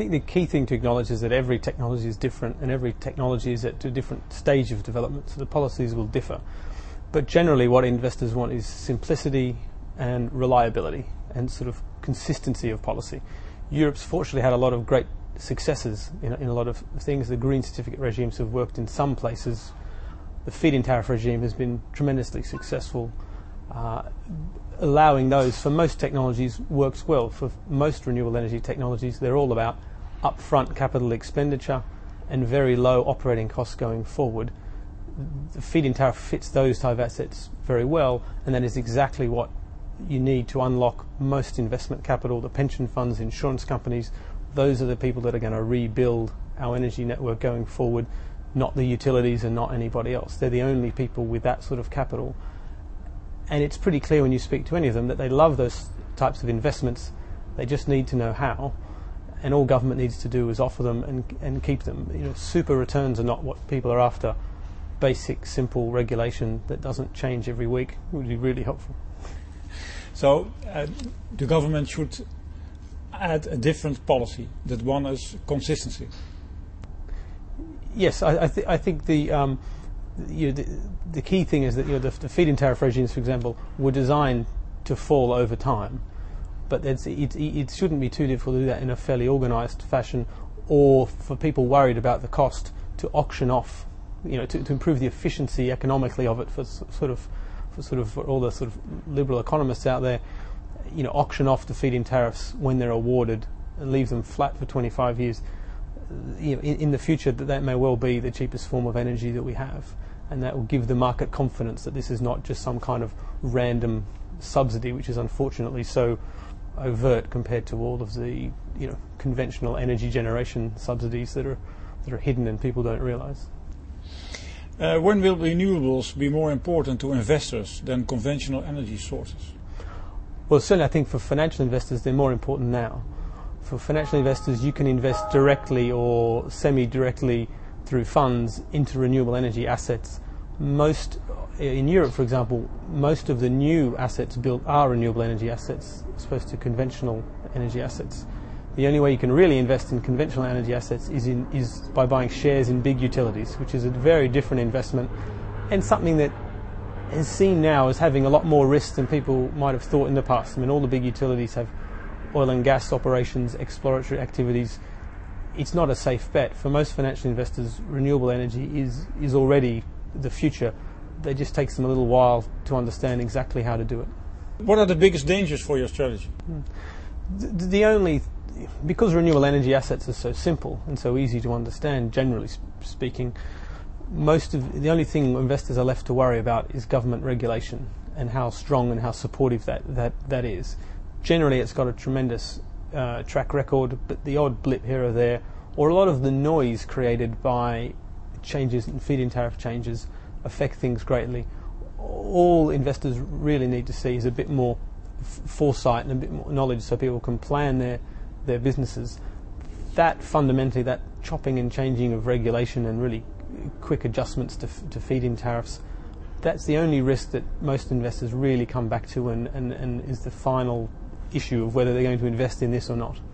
think the key thing to acknowledge is that every technology is different and every technology is at a different stage of development, so the policies will differ. But generally what investors want is simplicity and reliability and sort of consistency of policy. Europe's fortunately had a lot of great successes in a lot of things. The green certificate regimes have worked in some places. The feed-in tariff regime has been tremendously successful. Allowing those for most technologies works well. For most renewable energy technologies, they're all about upfront capital expenditure and very low operating costs going forward. The feed-in tariff fits those type of assets very well, and that is exactly what you need to unlock most investment capital. The pension funds, insurance companies, those are the people that are going to rebuild our energy network going forward, not the utilities and not anybody else. They're the only people with that sort of capital. And it's pretty clear when you speak to any of them that they love those types of investments. They just need to know how. And all government needs to do is offer them and keep them. You know, super returns are not what people are after. Basic, simple regulation that doesn't change every week would be really helpful. So the government should add a different policy. That one is consistency. Yes, I think the key thing is that the feed-in tariff regimes, for example, were designed to fall over time, but it shouldn't be too difficult to do that in a fairly organised fashion, or for people worried about the cost to auction off, to improve the efficiency economically of it for all the sort of liberal economists out there, auction off the feed-in tariffs when they're awarded and leave them flat for 25 years. In the future, that may well be the cheapest form of energy that we have, and that will give the market confidence that this is not just some kind of random subsidy, which is unfortunately so overt compared to all of the conventional energy generation subsidies that are hidden and people don't realise. When will renewables be more important to investors than conventional energy sources? Well, certainly I think for financial investors they're more important now. For financial investors, you can invest directly or semi-directly through funds into renewable energy assets. In Europe, for example, most of the new assets built are renewable energy assets as opposed to conventional energy assets. The only way you can really invest in conventional energy assets is by buying shares in big utilities, which is a very different investment and something that is seen now as having a lot more risk than people might have thought in the past. I mean, all the big utilities have oil and gas operations, exploratory activities. It's not a safe bet. For most financial investors, renewable energy is already the future. It just takes them a little while to understand exactly how to do it. What are the biggest dangers for your strategy? Because renewable energy assets are so simple and so easy to understand, generally speaking, the only thing investors are left to worry about is government regulation and how strong and how supportive that is. Generally, it's got a tremendous track record, but the odd blip here or there, or a lot of the noise created by changes in feed-in tariff changes affect things greatly. All investors really need to see is a bit more foresight and a bit more knowledge so people can plan their businesses. That fundamentally, that chopping and changing of regulation and really quick adjustments to feed-in tariffs, that's the only risk that most investors really come back to and is the final issue of whether they're going to invest in this or not.